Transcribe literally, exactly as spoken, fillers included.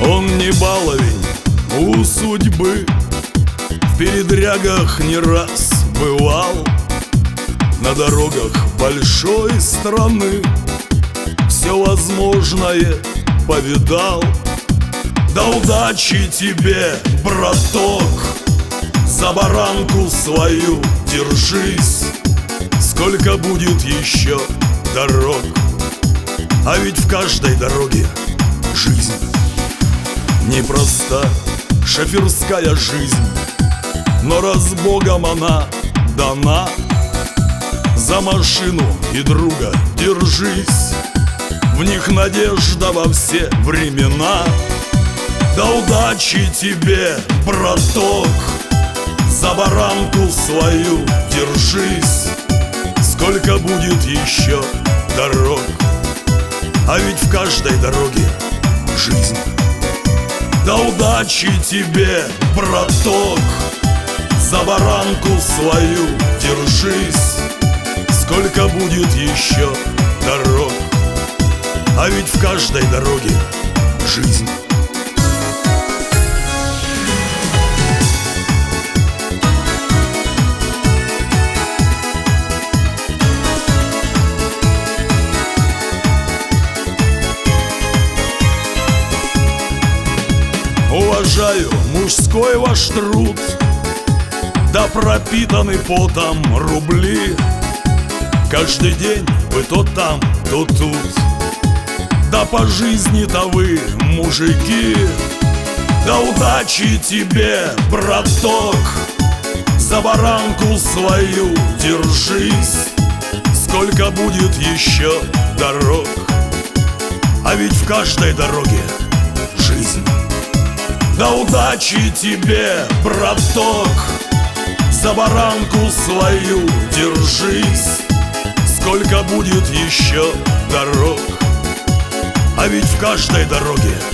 Он не баловень у судьбы, в передрягах не раз бывал, на дорогах большой страны все возможное повидал. Да удачи тебе, браток, за баранку свою держись, сколько будет еще дорог, а ведь в каждой дороге жизнь. Непроста шоферская жизнь, но раз Богом она дана, за машину и друга держись, в них надежда во все времена. Да удачи тебе, браток, за баранку свою держись, сколько будет еще дорог, а ведь в каждой дороге жизнь. Да удачи тебе, браток, за баранку свою держись, сколько будет еще дорог, а ведь в каждой дороге жизнь. Уважаю мужской ваш труд, да пропитаны потом рубли. Каждый день вы то там, то тут, да по жизни-то вы мужики. Да удачи тебе, браток, за баранку свою держись, сколько будет еще дорог, а ведь в каждой дороге жизнь. Да удачи тебе, браток, за баранку свою держись, сколько будет еще дорог, а ведь в каждой дороге